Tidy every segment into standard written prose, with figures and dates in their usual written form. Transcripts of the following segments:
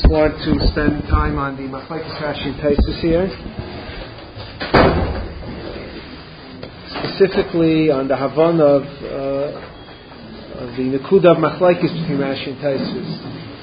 want to spend time on the Machlekes Rashi and Taisus here, specifically on the Havana of the Nekuda of Machlekes between Rashi and Taisus.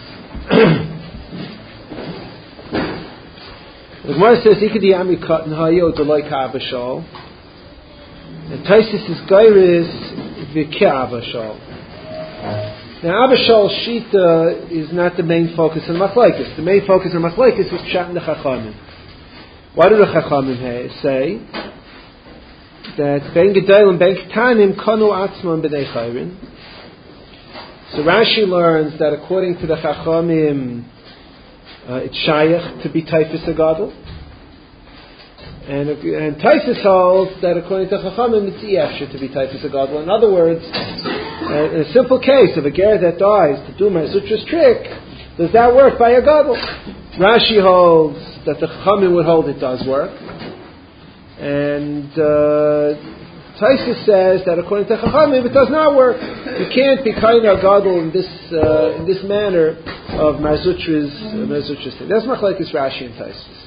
The Gemara says, "Ikadi Ami Katan Hayo Delay Ka'Abashal," and Taisus is Gairis V'Ka'Abashal. Now, Abashal Shita is not the main focus of Machlekes. The main focus of Machlekes is Pshat in the Chachamim. Why do the Chachamim say that Ben Gedol and Ben Ketanim Kanu Atzman B'nei Chayrin? So Rashi learns that according to the Chachamim, it's Shayach to be Taifus Agadol, and Taisus holds that according to Chachamim, it's Yefshir to be Taifus Agadol. In other words, in a simple case of a ger that dies to do Ma'azutra's trick, does that work by a gadol? Rashi holds that the Chachamim would hold it does work, and Taisus says that according to Chachamim it does not work. You can't be kind of gadol in this manner of Ma'azutra's thing. That's Machlekes Rashi and Taisus.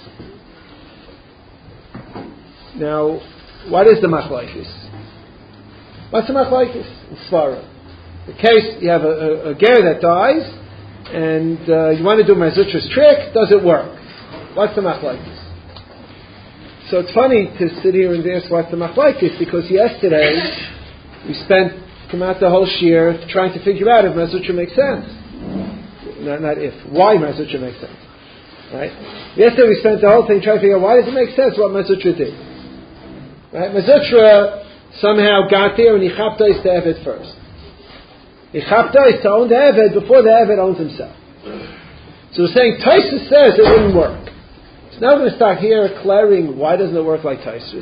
Now, what is the Machlekes? What's the Machlekes? In Svara. The case, you have a ger that dies, and you want to do Ma'azutra's trick, does it work? What's the Machlekes? So it's funny to sit here and ask what's the Machlekes, because yesterday we spent the whole shir trying to figure out if Ma'azutra makes sense. Not if. Why Ma'azutra makes sense. Right? Yesterday we spent the whole thing trying to figure out why does it make sense what Ma'azutra did. Right? Ma'azutra somehow got there and he chaptais the Eved first. He chaptais to own the Eved before the Eved owns himself. So we're saying Taisus says it wouldn't work. So now we're going to start here declaring why doesn't it work like Taisus.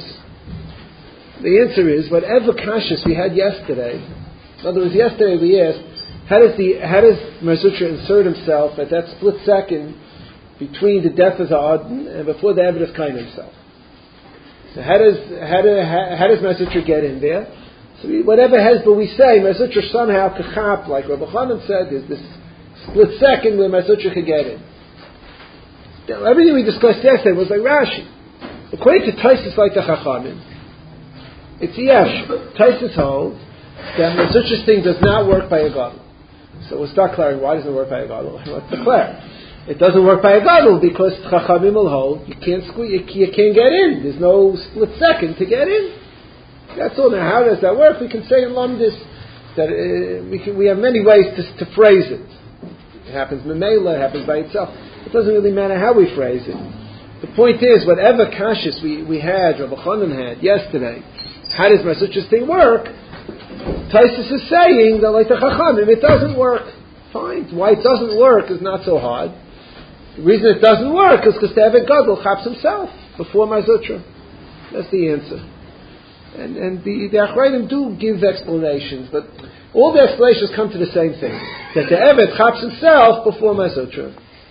The answer is whatever kashas we had yesterday. In other words, yesterday we asked how does Ma'azutra insert himself at that split second between the death of the Adon and before the Eved is kind himself. So how does Ma'azutra get in there? So whatever hezbollah we say, Ma'azutra somehow kachap, like Rabbi Chanan said, there's this split second where Ma'azutra could get in. Now, everything we discussed yesterday was like Rashi. According to Taisus, like the Chachamim, it's Yesh. Taisus holds that Ma'azutra's thing does not work by a gadol. So we'll start clarifying why doesn't it work by a gadol. Let's declare. It doesn't work by a gadol because Chachamim will hold you can't get in. There's no split second to get in. That's all. Now, how does that work? We can say in Lamdis that we have many ways to phrase it. It happens memela, it happens by itself. It doesn't really matter how we phrase it. The point is, whatever kashis we had, Rabbi Chanan had yesterday, how does Ma'azutra's thing work? Taisus is saying that like the Chachamim, it doesn't work. Fine. Why it doesn't work is not so hard. The reason it doesn't work is because the Eved Gadol chaps himself before Ma'azutra. That's the answer. And the Achrayim do give explanations, but all the explanations come to the same thing. That the Eved chaps himself before Ma'azutra.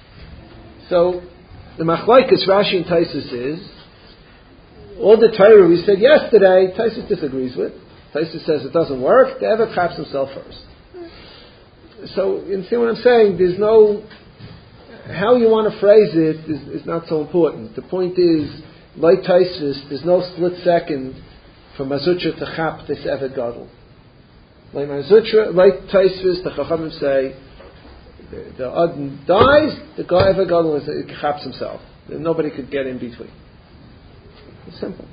So, the Machlekes Rashi and Taisus is, all the Torah we said yesterday, Taisus disagrees with. Taisus says it doesn't work, the Eved chaps himself first. So, you see what I'm saying? There's no... How you want to phrase it is not so important. The point is, like Taisus, there's no split second for Ma'azutra to chap this Eved Gadol. Like Taisus, the Chachamim say, the Adon dies, the Eved Gadol chaps himself. Nobody could get in between. It's simple.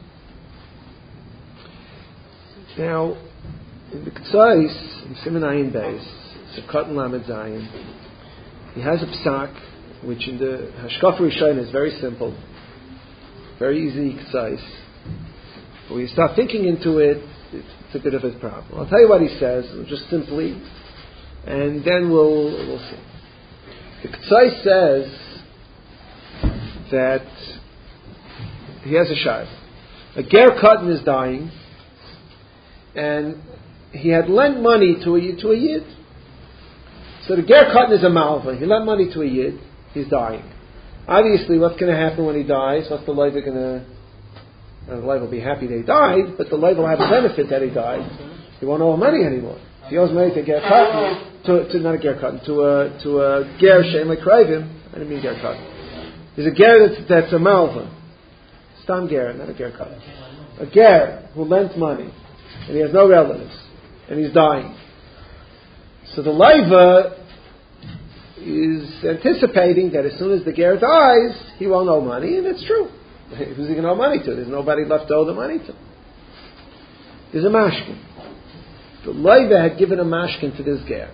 Now, in the Ketzais, in Siman Ayin Beis, Sukkot and Lamed Zayin, he has a psak, which in the Hashkafa Rishon is very simple, very easy, concise. But when you start thinking into it, it's a bit of a problem. I'll tell you what he says, just simply, and then we'll see. The Ketzais says that he has a shayla. A ger katan is dying, and he had lent money to a yid. So the ger katan is a malva. He lent money to a yid. He's dying. Obviously, what's going to happen when he dies? What's the leiva going to... The leiva will be happy that he died, but the leiva will have a benefit that he died. He won't owe him money anymore. he owes money to ger katan, to not a ger katan, to a ger she'en lekrayvim. I didn't mean ger katan. There's a ger that's a malva, stam ger, not a ger katan. A ger who lends money and he has no relatives and he's dying. So the leiva is anticipating that as soon as the ger dies, he won't owe money, and it's true. Who's he going to owe money to? There's nobody left to owe the money to. There's a mashkin. The leiva had given a mashkin to this ger.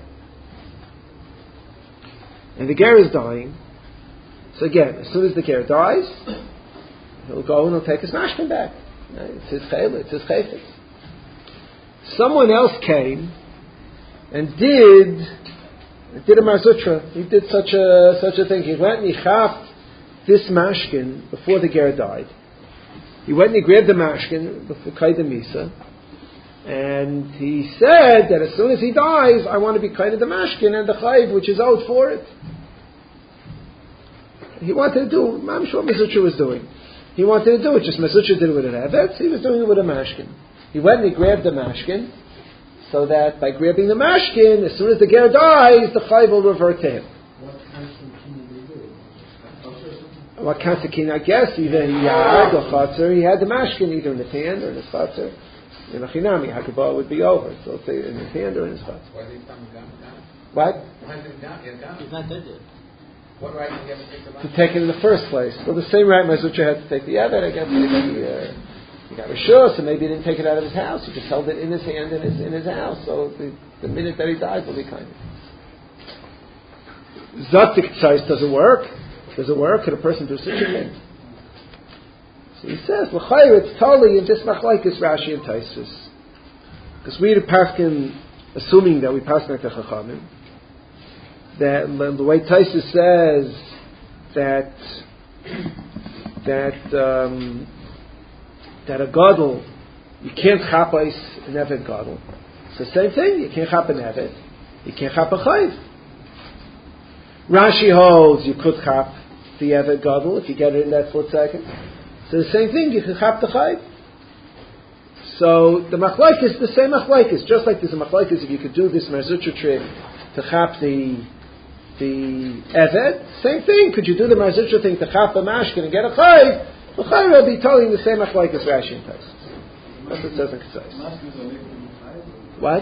And the ger is dying. So again, as soon as the ger dies, he'll go and he'll take his mashkin back. It's his chayla, it's his chayfetz. Someone else came and did a marzutra. He did such a thing. He went and he chapped this mashkin before the ger died. He went and he grabbed the mashkin before Kaida Misa, and he said that as soon as he dies, I want to be Kaida the mashkin and the chayv which is owed for it. He wanted to do, I'm sure Masutra was doing. He wanted to do it, just Masutra did it with an evet, he was doing it with a mashkin. He went and he grabbed the mashkin, so that by grabbing the mashkin, as soon as the ger dies, the chayv will revert to him. What kind of king? I guess either he had or chatzar, he had the mashkin either in his hand or in his chatzar. In a chinami, hakabah would be over. So let's say in his hand or in his chatzar. What? He's not dead yet. What right did he have to take the mashkin? To take it in the first place. Well, the same right Masutra had to take the evet. I guess maybe he got rishus, so maybe he didn't take it out of his house. He just held it in his hand in his house. So the minute that he dies will be kind of. Zatik tzais doesn't work. Does it work? Could a person do such a thing? So he says, l'chayr, it's totally in this machlaikas Rashi and Taisus. Because we paskin, assuming that we pass like the Chachamim, that the way Taisus says that a gadol, you can't chapais an evet gadol. It's the same thing. You can't chap an evet. You can't chap a chayv. Rashi holds you could chap the evet gadol if you get it in that split second. So the same thing, you can chap the chayv. So the machlokes is the same machlokes. Just like there's a machlokes if you could do this marzutra trick to chap the evet, same thing. Could you do the marzutra thing to chap a mashkin and get a chayv? The chayv will be telling the same machlokes Rashi and Taisus. That's what it says in Ketzos. What?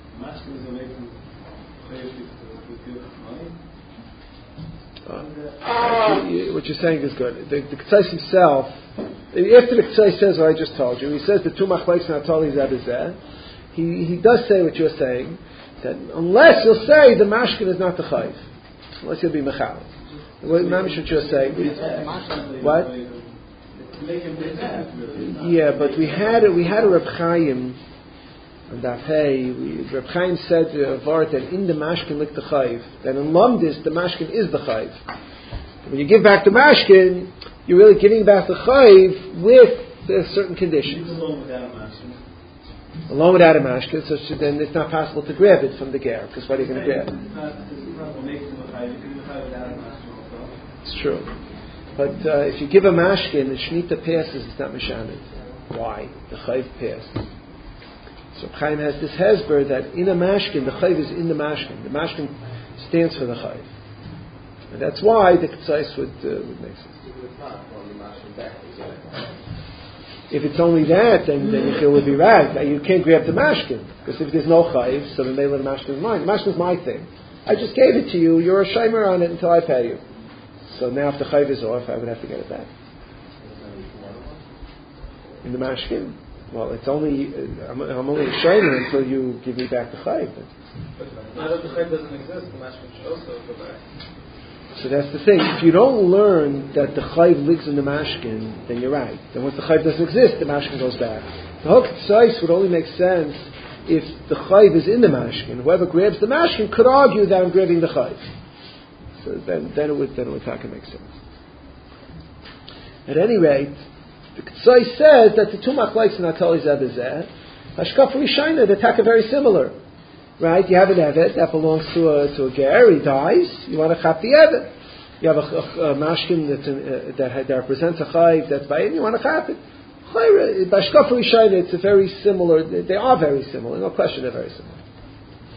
What you're saying is good. The Ketzos himself, after the Ketzos says what I just told you, he says the two machlokes not totally zeh. He does say what you're saying, that unless you'll say the mashkin is not the chayv, unless you'll be mechal. What you're saying? What? Yeah, but we had a Reb Chaim on Daf Hey. Reb Chaim said that in the mashkin lik the chayv, that in Lamdis the mashkin is the chayv. When you give back the mashkin, you're really giving back the chayv with certain conditions. Along without a mashkin, so then it's not possible to grab it from the ger, because what are you going to grab? It's true. But if you give a mashkin, the shnita passes, it's not mishaned. Why? The chayv passed. So Chaim has this hezber that in a mashkin, the chayv is in the mashkin. The mashkin stands for the chayv. And that's why the Ketzos would make sense. If it's only that, then it would be right. You can't grab the mashkin. Because if there's no chayv, so then they let the mashkin is mine. The mashkin is my thing. I just gave it to you. You're a shimer on it until I pay you. So now if the chayv is off, I would have to get it back. In the mashkin? Well, it's only, I'm only a shimer until you give me back the chayv. But now that the chayv doesn't exist, the mashkin should also go back. So that's the thing. If you don't learn that the chayv lives in the mashkin, then you're right. Then once the chayv doesn't exist, the mashkin goes back. The whole Ketzos would only make sense if the chayv is in the mashkin. Whoever grabs the mashkin could argue that I'm grabbing the chayv. So then it would make sense. At any rate, the Ketzos says that the two machlokes are not totally zeh. Hashkafa Rishayna, the taka very similar. Right? You have an evet that belongs to a ger, he dies, you want to chap the evet. You have a mashkin that represents a chayv that's by it, you want to chap it. Bashkafa Rishayna, it's a very similar, they are very similar, no question they're very similar.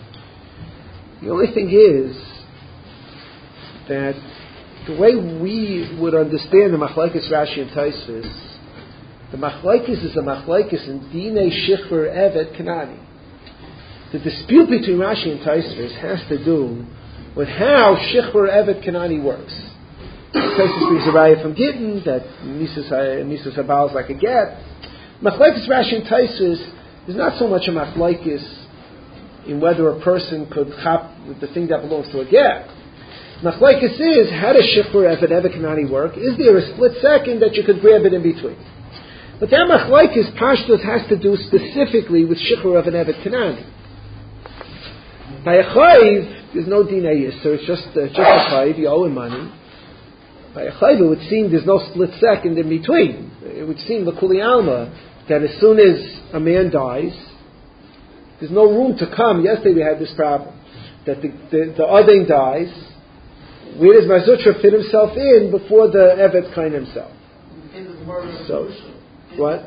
The only thing is that the way we would understand the Machlekes Rashi and Tosfos, the Machlekes is a Machlekes in Dinei Shichur Evet Kanani. The dispute between Rashi and Tosfos has to do with how Shichur Evet Kanani works. Tosfos brings a raya from Gittin that Misas Habal is like a get. Machlekes Rashi and Tosfos is not so much a Machlekes in whether a person could chop the thing that belongs to a get. Machlekes is, how does Shichur Evet Kanani work? Is there a split second that you could grab it in between? But that Machlekes Pashtus has to do specifically with Shichur Evet Kanani. By a chayiv, there's no dinei yisur, it's just a chayiv, you owe him money. By a chayiv, it would seem there's no split second in between. It would seem, l'kuli alma, that as soon as a man dies, there's no room to come. Yesterday we had this problem, that the Adin dies. Where does Mazutra fit himself in before the Evet kind himself? So, what?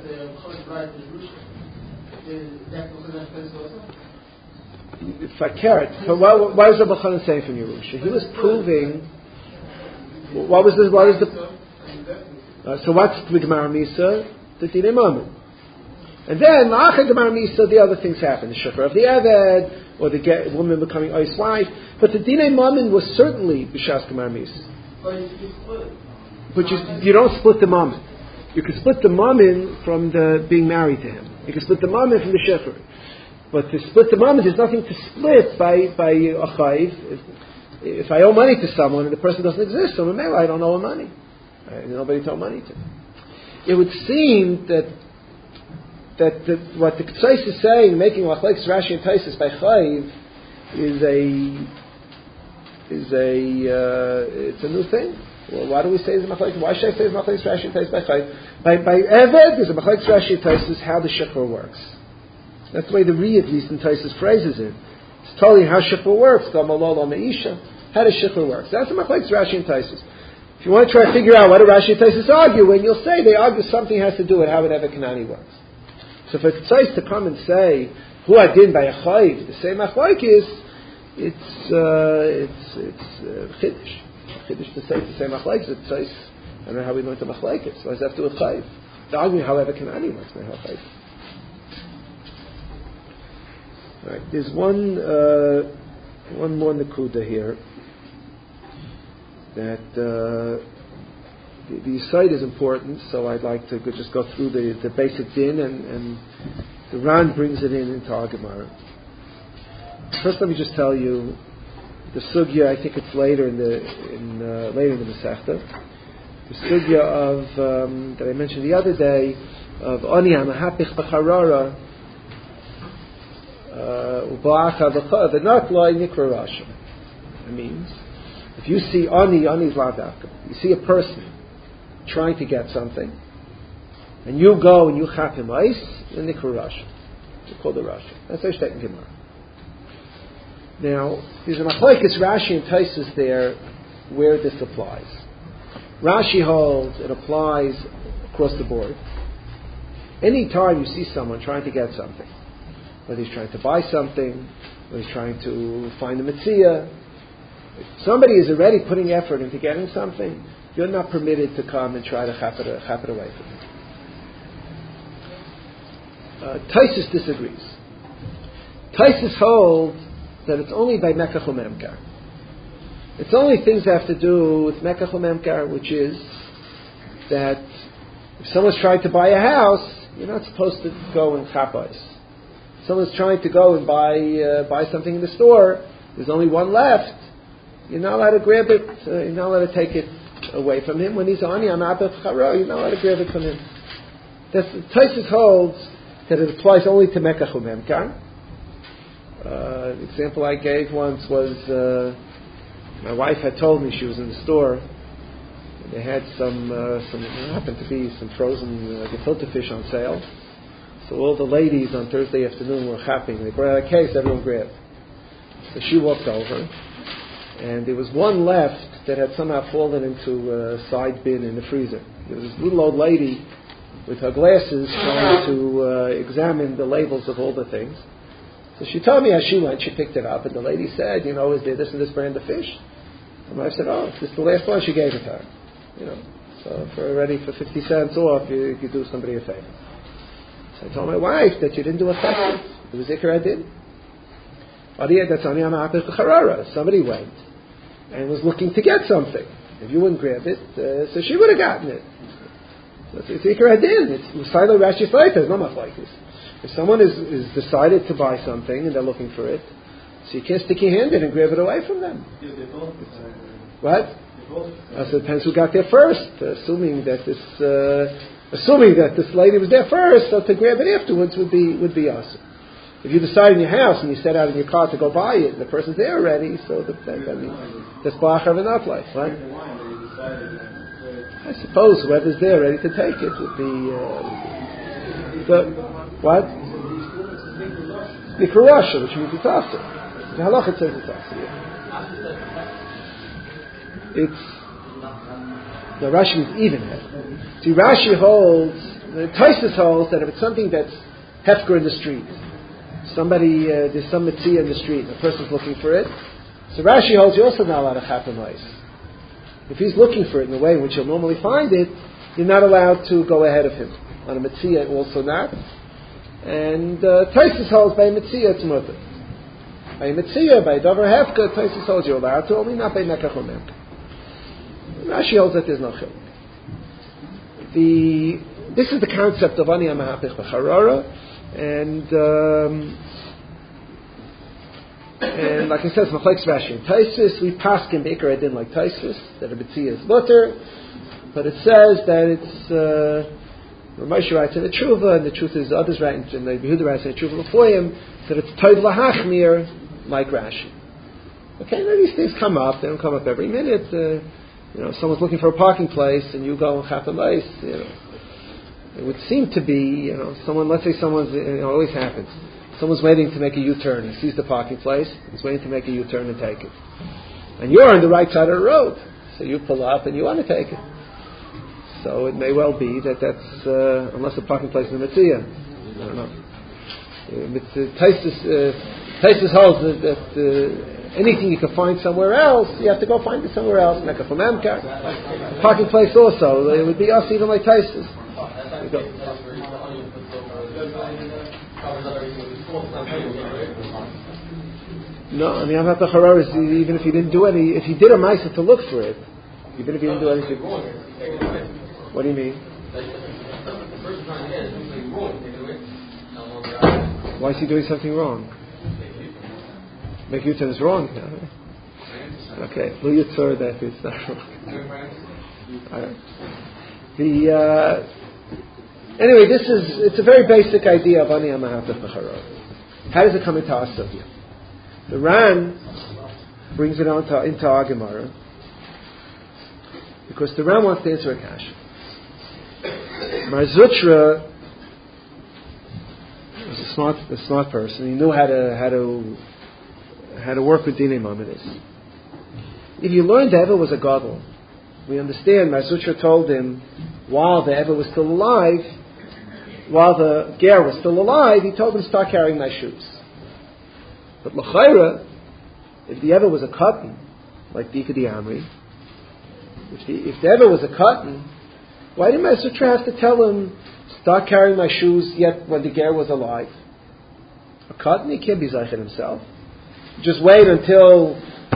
Fakert. But why was Rabbi Chanan saying from Yerusha? He was proving. What was this? What is the? So what's the Gemara Misa? The Dinei Mammon. And then La'achar Gemara Misa, the other things happen. The Shechur of the Eved, or the woman becoming Ois wife. But the Dinei Mammon was certainly B'Shas Gemara Misa. But you don't split the Mammon. You can split the Mammon from the being married to him. You can split the Mammon from the Shechur. But to split the Mammon, there's nothing to split by a chayiv. If I owe money to someone and the person doesn't exist, so I don't owe him money. Nobody to owe money to. It would seem that what the Ksais is saying, making Machlekes Rashi and Tosfos by chayiv, it's a new thing. Well, why do we say it's Machlekes? Why should I say it's Machlekes Rashi and Tosfos by chayiv? By Eved, there's a Machlekes Rashi and Tosfos how the Shechur works. That's the way the Ri, at least in Tosfos, phrases it. It's telling you how Shechur works. How does Shechur work? So that's the Machlekes Rashi and Tosfos. If you want to try to figure out what do Rashi and Tosfos argue, when you'll say they argue something has to do with how an Evet Kanani works. So for Ksais to come and say who I did by a chayiv, the same Machlekes, it's chiddush. Chiddush to say the same Machlekes. It's Ksais. I don't know how we learned the Machlekes. What does that have to do with chayiv? They're arguing how Evet Kanani works, not how chayiv. Right. There's one more nekuda here that the site is important, so I'd like to just go through the basic din, and the Ran brings it into our Gemara. First, let me just tell you the sugya. I think it's later in the Masechta. The sugya of that I mentioned the other day of Ani Hamahapich B'Charara. The not lie nikra rasha. It means if you see ani is ladaka. You see a person trying to get something, and you go and you chap him ice, the nikra rasha. You call the rasha. That's how Shtet and Gemara. Now there's a machlekes Rashi and Tosfos there where this applies. Rashi holds it applies across the board. Any time you see someone trying to get something, whether he's trying to buy something, whether he's trying to find a mitzvah, if somebody is already putting effort into getting something, you're not permitted to come and try to chap it away from him. Tosfos disagrees. Tosfos holds that it's only by mekach u'memkar. It's only things that have to do with mekach u'memkar, which is that if someone's trying to buy a house, you're not supposed to go and chap ice. Someone's trying to go and buy something in the store, there's only one left, you're not allowed to grab it, you're not allowed to take it away from him. When he's on you're not allowed to grab it from him. Tosfos holds that it applies only to mekach u'memkar. The example I gave once was, my wife had told me she was in the store, and they had some there happened to be some frozen gefilte fish on sale. So all the ladies on Thursday afternoon were chapping. They brought out a case, everyone grabbed. So she walked over, and there was one left that had somehow fallen into a side bin in the freezer. There was this little old lady with her glasses trying to examine the labels of all the things. So she told me as she went, she picked it up, and the lady said, is there this and this brand of fish? And my wife said, this is the last one. She gave it to her. So for 50 cents off, you do somebody a favor. So I told my wife that you didn't do a favor. It was Iker I did. That's only on Harara. Somebody went and was looking to get something. If you wouldn't grab it, so she would have gotten it. So it's Iker I did. It's Silo Rashi Slate. There's not much like this. If someone is decided to buy something and they're looking for it, so you can't stick your hand in and grab it away from them. What? So it depends who got there first. Assuming that this lady was there first, so to grab it afterwards would be awesome. If you decide in your house and you set out in your car to go buy it, and the person's there already, so that's Bachar and not like, right? I suppose whoever's there ready to take it would be. What? Mikra Rasha, which means it's after. The halacha says it's after. The Rashi means even hefker. See, Rashi holds, the Taisus holds that if it's something that's hefker in the street, there's some mitzvah in the street, and the person's looking for it, so Rashi holds you're also not allowed to chap him ice. If he's looking for it in the way in which you'll normally find it, you're not allowed to go ahead of him. On a mitzvah, also not. And Taisus holds by a mitzvah it's mutter. By a mitzvah, by a davar hefka, Taisus holds you're allowed to, only not by mekach or memka. Rashi holds that there's no chiluk. This is the concept of ani hamahapich b'charara, and like I said, it's machlekes Rashi and Taisus. We paskin b'ikar adin like Taisus that a mitzvah is mutter, but it says that it's. Moshe writes in the Tshuva, and the truth is others write, and the Yehuda writes in the Tshuva L'foyim, that it's Tov Lahachmir like Rashi. Okay, now these things come up. They don't come up every minute. Someone's looking for a parking place, and you go chap a place. It would seem to be, someone. Let's say someone's. It always happens. Someone's waiting to make a U-turn. He sees the parking place. He's waiting to make a U-turn and take it. And you're on the right side of the road, so you pull up and you want to take it. So it may well be that's unless the parking place is a mitzvah. I don't know. Taisus holds that anything you can find somewhere else, you have to go find it somewhere else. Mecca from Emka. Parking place also. It would be us even like Taisus. No, I mean I'm not the Harar. Even if he didn't do any, if he did a ma'aser to look for it, even if he didn't do anything. What do you mean? Why is he doing something wrong? Make U-turn is wrong. Okay, will you tell that it's not wrong? Anyway, it's a very basic idea of ani hamahapich b'charara. How does it come into our subject? The Ran brings it into our Gemara because the Ran wants to answer a kasha. Mar Zutra was a smart person. He knew how to work with Dinei Maimonides. If you learned the Eva was a gadol, we understand. Mar Zutra told him while the Eva was still alive, while the ger was still alive, he told him start carrying my shoes. But l'chayra, if the Eva was a cotton, like Dika di Amri, if the Eva was a cotton, why did Mar Zutra have to tell him start carrying my shoes yet when the ger was alive? A cotton, he can't be zeicher himself. Just wait until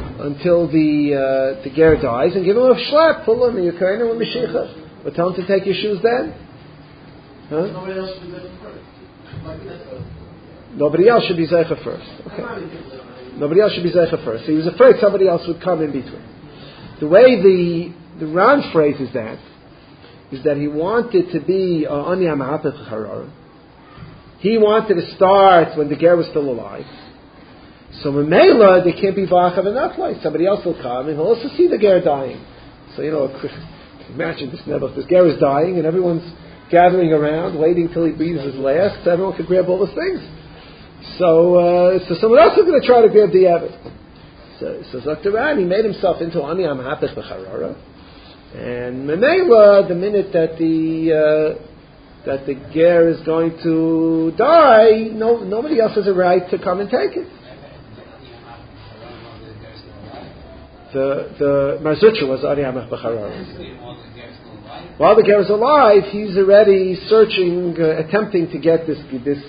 the ger dies and give him a shlap, pull him, and you're carrying him with Mashiach. But tell him to take your shoes then. Huh? Nobody else should be there first. Nobody else should be zeicher first. Okay. Nobody else should be zeicher first. So he was afraid somebody else would come in between. The way the Ran phrases that is that he wanted to be ani hamahapich b'charara. He wanted to start when the ger was still alive. So Memela, they can't be vachav enough like somebody else will come and he'll also see the ger dying. So imagine this nebuch. This ger is dying and everyone's gathering around, waiting till he breathes his last, so everyone can grab all the things. So someone else is going to try to grab the Eved. So Dr. Ran, he made himself into ani hamahapich b'charara. And Memela, the minute that that the ger is going to die, nobody else has a right to come and take it. The Marzucha was Ani Hamach B'Charara. While the ger is alive, he's already searching, attempting to get this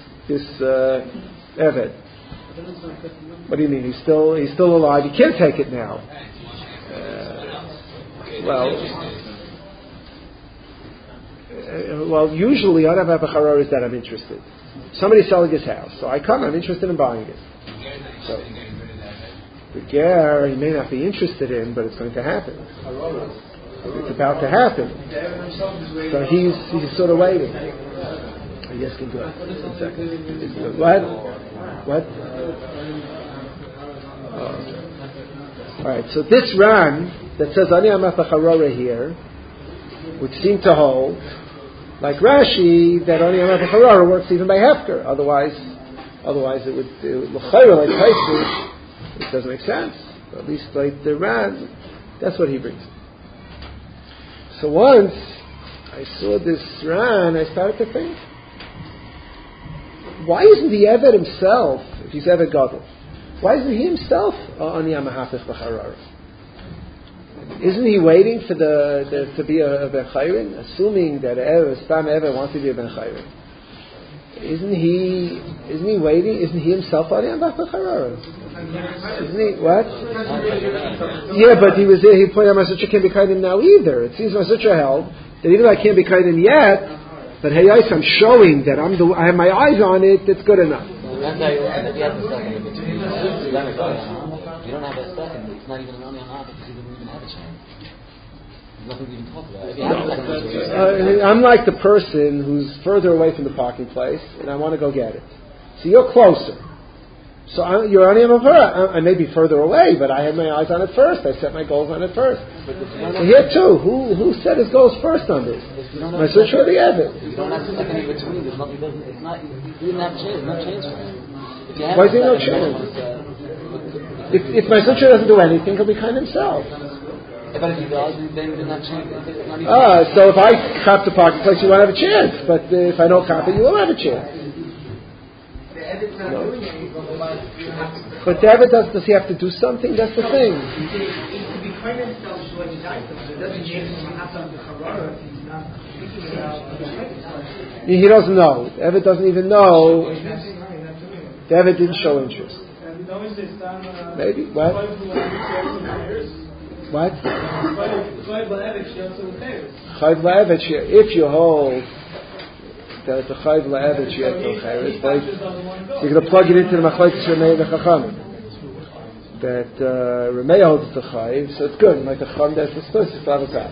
Eved. What do you mean? He's still alive. He can't take it now. Well, usually Ani Hamach B'Charara is that I'm interested. Somebody's selling his house, so I come. I'm interested in buying it. So the ger, he may not be interested in, but it's going to happen. It's about to happen. So he's sort of waiting. Yes, can go. 1 second. What? All right. So this Ran that says Ani Hamach B'Charara here would seem to hold, like Rashi, that Ani Hamach B'Charara works even by Hefker. Otherwise it would l'chayra like Taisus. It doesn't make sense. At least like the Ran, that's what he brings. So once I saw this Ran, I started to think, why isn't the Eved himself, if he's Eved Gadol, why isn't he himself Ani Hamach B'Charara? Isn't he waiting for to be a Ben Chayrin? Assuming that Stam Eved wants to be a Ben Chayrin. Isn't he waiting? Isn't he himself Ani Hamach B'Charara? Isn't he? What? Yeah, but he was there. He played on Masutra can't be Kaidim now either. It seems Masutra held that even though I can't be Kaidim yet, but hey, I'm showing that I have my eyes on it. That's good enough. You don't have a second. It's not even an Ani Hamach because you didn't even have a chance. There's nothing to even talk about. I'm like the person who's further away from the parking place, and I want to go get it. So you're closer. So you're Ani Hamach B'Charara. I may be further away, but I had my eyes on it first. I set my goals on it first. So here too, who set his goals first on this? My search for the Eved. You don't have a second in between. There's nothing. It's not. You didn't have a chance. No chance for him. Why is there no chance? If my searcher doesn't do anything, he'll be kind himself. But if he does, then you didn't have a chance. So if I cop the parking place, you won't have a chance. But if I don't cop it, you will have a chance. No. But David does he have to do something? That's the thing. He doesn't know. David doesn't even know. David didn't show interest. Maybe. What? What? If you hold that it's a chayv la'evet she'et no chayres, so you're going to plug it into the machlokes Ramei and the Chachamim. That Ramei holds it's a chayv, so it's good. Like the Chacham, that's the spurs to have a time.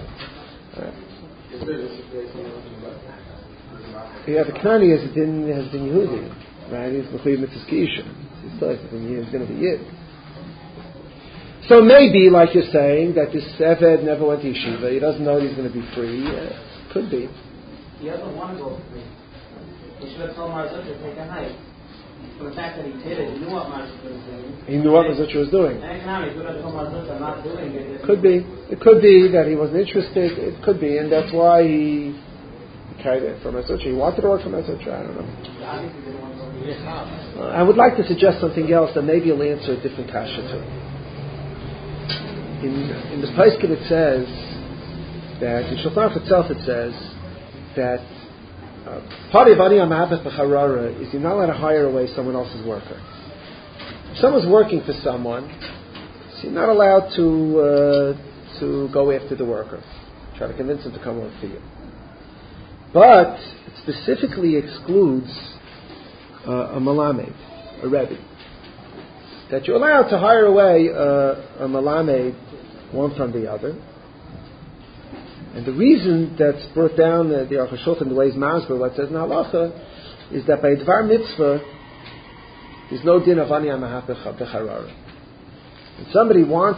Yeah, the Knani has been Yehudi, right? He's mechuyev mitzvos k'isha. He's still he's going to be Yid. So maybe, like you're saying, that this Eved never went to yeshiva. He doesn't know he's going to be free. Could be. He doesn't want to go free. He should have told Marzucha to take a hike. For the fact that he did it, he knew what Marzucha was doing. He knew what Marzucha was doing. And he could have told Marzucha not doing it. Could be. It could be that he wasn't interested. It could be, and that's why he carried it from Marzucha. He wanted to work for Marzucha. I don't know. I would like to suggest something else that maybe will answer a different kasha too. In the Paiskin it says that in Shulchan Aruch itself it says that part of Ani Hamach B'Charara is you're not allowed to hire away someone else's worker. If someone's working for someone, so you're not allowed to go after the worker, try to convince him to come work for you. But it specifically excludes a malamed, a rebbe, that you're allowed to hire away a malamed one from the other. And the reason that's brought down the Aruch HaShulchan, the way he's masber, what it says in Halacha, is that by Dvar Mitzvah, there's no din of Ani Hamach B'Charara. When somebody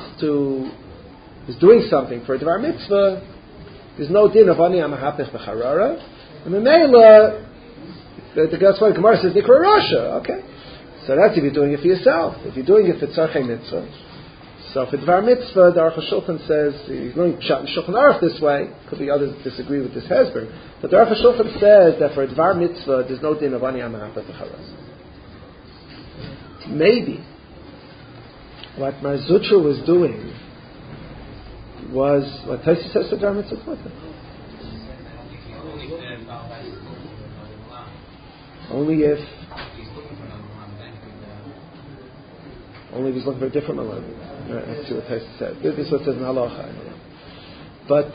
is doing something for a Dvar Mitzvah, there's no din of Ani Hamach B'Charara. And the Mela, that's why the Gemara says Nikra Rasha. Okay. So that's if you're doing it for yourself. If you're doing it for Tzarchei Mitzvah, So for Dvar Mitzvah, the Aruch HaShulchan says, he's going to Pshat and Shulchan Aruch this way, could be others disagree with this Hezber, but the Aruch HaShulchan says that for Dvar Mitzvah, there's no din of Ani HaMa'apeh B'charas. Maybe what Mar Zutra was doing was what Taisi says to Dvar Mitzvah. Only if he's looking for a different malam. Let's see what Taisi said. This is what it says in Halacha. But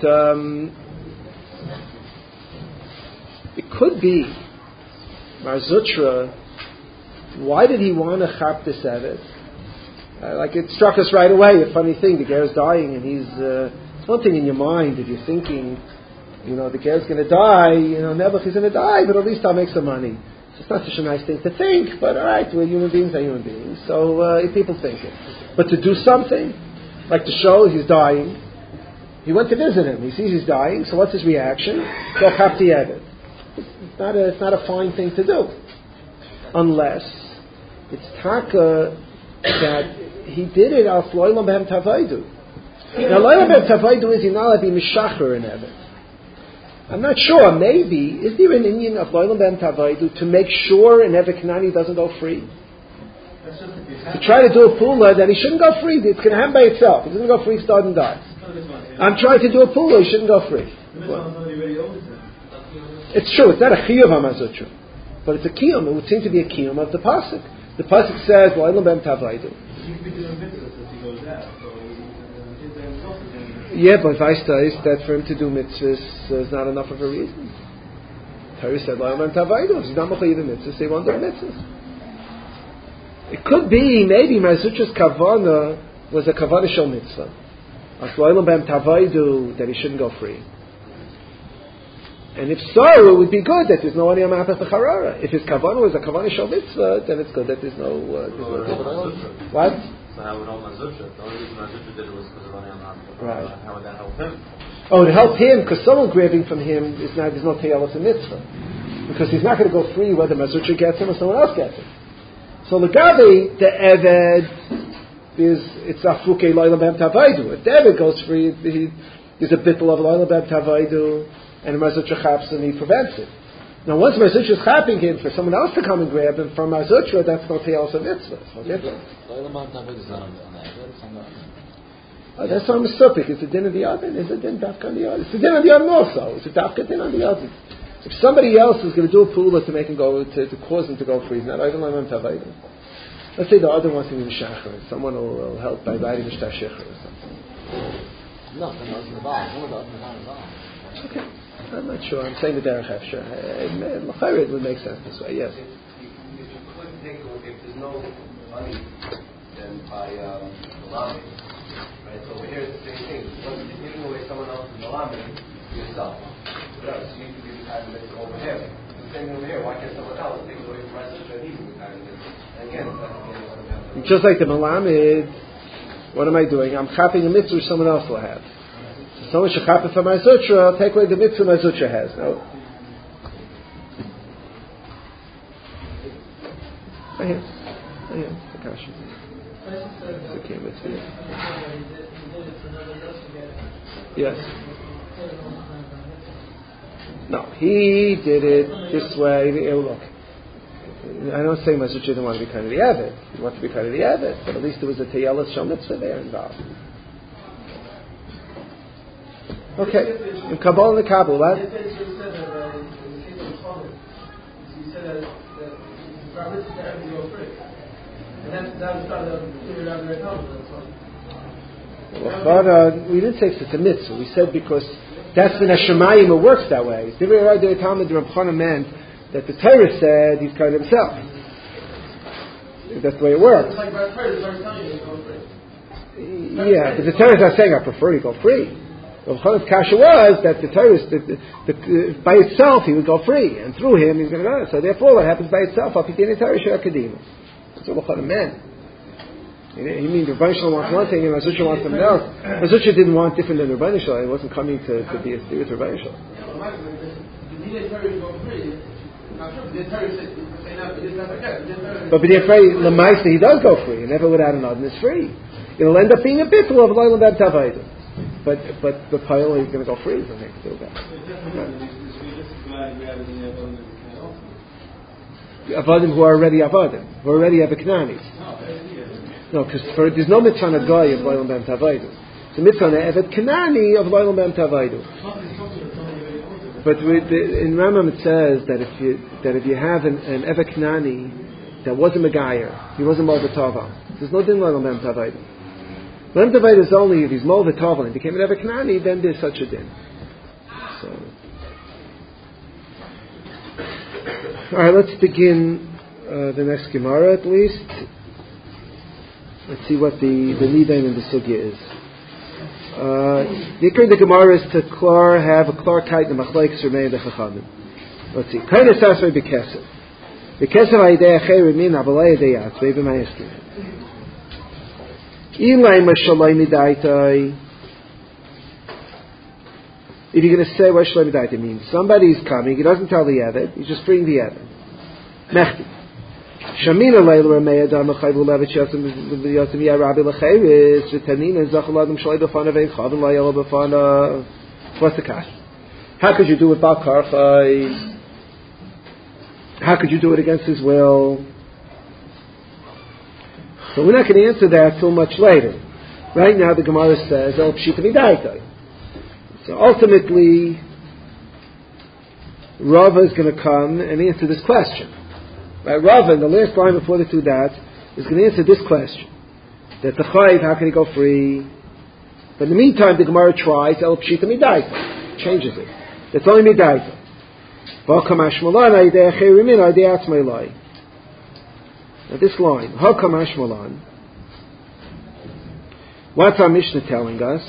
it could be Mar Zutra. Why did he want to chap this Eved? Like it struck us right away. A funny thing: the Ger's dying, and he's. It's one thing in your mind if you're thinking, the Ger's going to die. Nebuch is going to die, but at least I'll make some money. It's not such a nice thing to think, but all right, we're human beings are human beings, so people think it. But to do something, like to show he's dying, he went to visit him. He sees he's dying, so what's his reaction? Go chap the Eved. It's not a fine thing to do, unless it's taka that he did it al Loilam Behem Tavaidu. Now, Loilam Behem Tavaidu is you're not allowed to be mishacher in Eved. I'm not sure. Maybe is there an Indian of Loilam Behem Tavaidu to make sure an Eved Kanani doesn't go free? To try to do a pula that he shouldn't go free. It's going to happen by itself. He's going to go free, start and die. I'm trying to do a pula. He shouldn't go free. It's true. It's not a chiyuv hamazutra, but it's a kiyum. It would seem to be a kiyum of the pasuk. The pasuk says Loilam Behem Tavaidu. Yeah, but Vaista is that for him to do mitzvahs is not enough of a reason. Torah said, Loilam Tavaidu. He's not mechayiv mitzvahs, so he won't do mitzvahs. It could be, maybe Mar Zutra's kavana was a kavana shel mitzvah. As Loilam Behem Tavaidu, that he shouldn't go free. And if so, it would be good that there's no Ani HaMa'apeh B'charara. If his kavana was a kavana shel mitzvah, then it's good that there's no... What? So how would all Mar Zutra? The only reason Mar Zutra did it was because of Ani HaMa'apeh. Right. How would that help him? Oh, to help him, because someone grabbing from him there's no teyalos and mitzvah. Because he's not going to go free whether Mar Zutra gets him or someone else gets him. So the Gabi, the Eved, it's Afuke Loilam Behem Tavaidu. If the Eved goes free, he's a bittul of Loilam Behem Tavaidu, and Mar Zutra chaps and he prevents it. Now, once Mar Zutra is chapping him for someone else to come and grab him from Mar Zutra, that's no teyalos and mitzvah. It's no different. That's on the supik. It's a din of the Yadin. It's a din dafka on the Yadin. It's a din on the Yadin also. It's a dafka din on the Yadin. If somebody else is going to do a pula to make him go, to cause him to go free, he's not even Loilam Tavaidu. Let's say the other wants him to be Shachar. Someone will help by writing a Shtashechar or something. No, okay. I'm not sure. I'm saying the Derech Hefsher. It would make sense this way, yes. If there's no money, then by Malami, right? So here it's the same thing. You're giving away someone else's Malami yourself. So you need to be the kind of mitzvah over him. The same thing over here. Why can't someone else take it away from my sister and he can be the kind of mitzvah? Again, that's just like the Malamid, what am I doing? I'm chapping a mitzvah someone else will have. So someone should chap it from Mar Zutra, I'll take away the mitzvah Mar Zutra has. No. I hear. Akasha. Yes. No, he did it this way. Look, I don't say Mar Zutra didn't want to be kind of the Eved. He wanted to be kind of the Eved, but at least there was a teyalos shel mitzvah there involved. Okay, in Kabbalah and the Kabbalah, what? You said that the to go free. And that was part of the But we didn't say it's a mitzvah. We said because that's the Neshamayim, it works that way. The Reb Chana meant that the Torah said he's kind of himself. That's the way it works. It's like by Torah, the Torah telling you to go free. Yeah, but the Torah is not saying I prefer to go free. Reb Chana's kasha was that the Torah, by itself he would go free, and through him he's going to go. So therefore, what happens by itself? That's what Reb Chana meant. You mean the Rebbeinu Shalom wants one thing and Mar Zutra wants something else? Mar Zutra didn't want different than the Rebbeinu Shalom. He wasn't coming to be a serious Rebbeinu Shalom. But be afraid, Lamaisa, he does go free, and never without an Adon is free. it'll end up being a bittul of Leilam Ben Tavayda. But the pile is going to go free. He's not going to do that. Avadim who are already Avadim, who already have a Knanis. No, because there's no mitzvah on a guy of Leilam Ben Tavayda. It's a mitzvah on a Evet Knani of Leilam Ben Tavayda. But in Rambam it says that if you have an Evet Knani that wasn't Megayer, he wasn't Molvatava, there's no din Leilam Ben Tavayda. Leilam Tavayda is only if he's Molvatava and became an Evet Knani, then there's such a din. So. All right, let's begin the next Gemara at least. Let's see what the Nidain and the Sugya is. The Ikar of the Gemara is to have a klar kite in the Machlekes Rmei and the Chachamim. Let's see. Kain esasrei b'kesef. B'kesef ha'idei acher min abalei ha'idei atzvei b'mayeskim. Ilai mashalai midaitai. If you're going to say what shalai midaitai means, somebody's coming, he doesn't tell the Eved, he's just freeing the Eved. Mechti. Shamina leila Rmei adam l'chayvu levet yotzim ya rabbi l'chayris v'tanina zachul adam shalai b'fana ve'chav and la'yala b'fana. What's the kash? How could you do it Bal Karchai? How could you do it against his will? So we're not going to answer that till much later. Right now the Gemara says El Pshita Midaitai. So ultimately Rava is going to come and answer this question. Right, Rava, in the last line before the two dots, is going to answer this question. That the Chayiv, how can he go free? But in the meantime, the Gemara tries El Pshita Midaita. Changes it. It's only Midaita. Now this line, Hakamash Malan. What's our Mishnah telling us?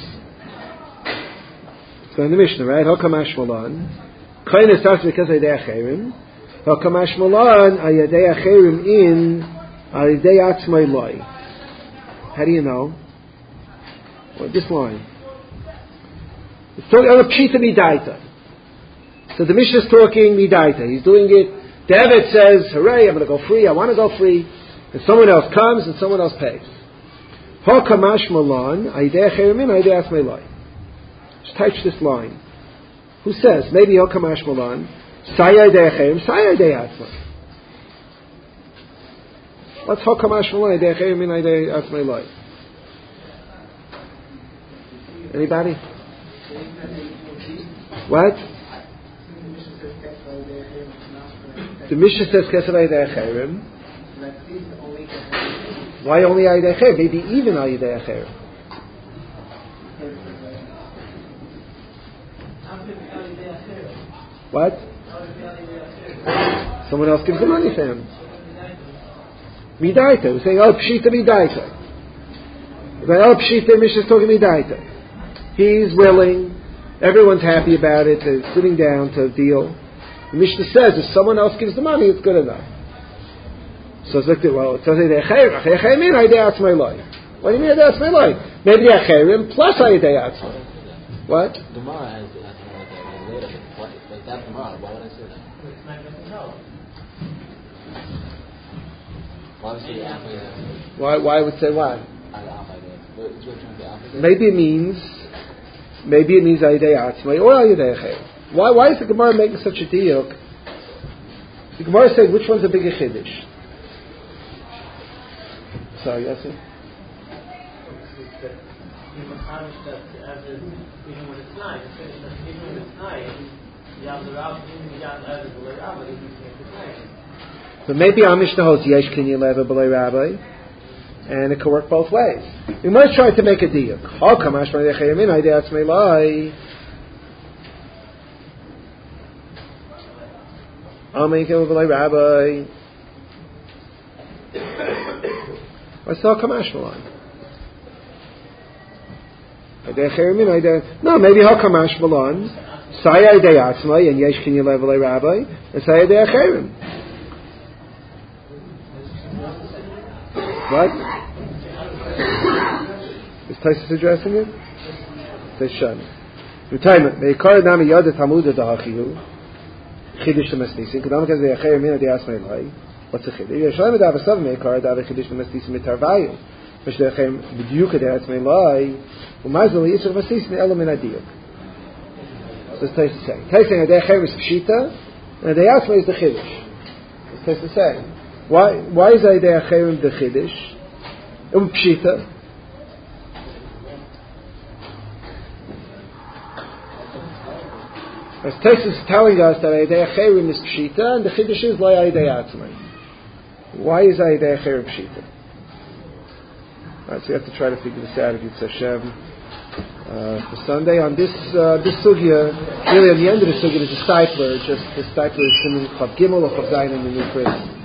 It's going to the Mishnah, right? Hakamash Malan. Kain starts because Aydei Acherim. Hakamash Malan Aydei Acherim in Aydei Atzmai Loi. How do you know? Well, this line. It's talking about Pshita Midaita. So the Mishnah is talking Midaita. He's doing it. David says, hooray, I'm going to go free. I want to go free. And someone else comes and someone else pays. Hakamash Malan Aydei Acherim in Aydei Atzmai Loi. Just touch this line. Who says? Maybe Hakamash Malan. Saya Aydei Acherim, Saya Aydei Atzmai. What's Hakamash Malan Aydei Acherim in Aydei Atzmai Loi? Anybody? What? The Mishnah says Kesef Aydei Acherim. Why only Aydei Acherim? Maybe even Aydei Acherim. What? Someone else gives the money for him. Midaita. We're saying, oh, Pshita Midaita. Oh, Pshita, Mishnah is talking Midaita. He's willing. Everyone's happy about it. They're sitting down to deal. The Mishnah says, if someone else gives the money, it's good enough. So it's like, well, it says, Aydei Acherim in Aydei Atzmai Loi. What do you mean Aydei Atzmai Loi? Maybe Acherim plus Aydei Atzmai. What? Gemara has the later. Like that Gemara. Why would I say that? Why would I say that? Why would say what? Maybe it means Aydei Atzmai or Aydei Acherim. Why is the Gemara making such a deal? The Gemara said, which one's a bigger chiddush? Sorry, yes, sir? So maybe our Mishnah holds Yesh Kinyan Leva B'lei Rabbi, and it could work both ways. We must try to make a deal. Hakamash Aydei Acherim in Aydei Atzmai Loi. Amekel B'lei Rabbi. I saw Hakamash Malan. No, maybe Hakamash Malan. Saya Aydei Atzmai and Yesh Kinyan Leva B'lei Rabbi, and Saya Aydei Acherim. What? Is Taisus addressing it? Say Shem. Retirement. Meikar Nami Yad Tamuda Dahachihu. Chidush L'Masnisin. Kedam Kaz Ve'acherim Min Aydei Atzmai Loi. What's a Chidush? Yeshalim Adav Asav Meikar Adav Chidush L'Masnisin Mitarvayu. V'shdei Acherim b'diuk adei atzmei lai, u'mazal yisur v'asisni elo min adiyuk. So it's Taisa saying. Taisa saying adei Acherim is pshita, and adei atzmei is the chiddush. It's Taisa saying. Why is adei Acherim the chiddush? Pshita. As Taisa is telling us that adei Acherim is pshita, and the chiddush is lai adei atzmei. Why is adei Acherim pshita? Alright, so you have to try to figure this out if it's Hashem for Sunday. On this sugya, really on the end of the sugya, there's a stipler. Just the stipler is in Chav Gimel or Chav Zayin in the new print.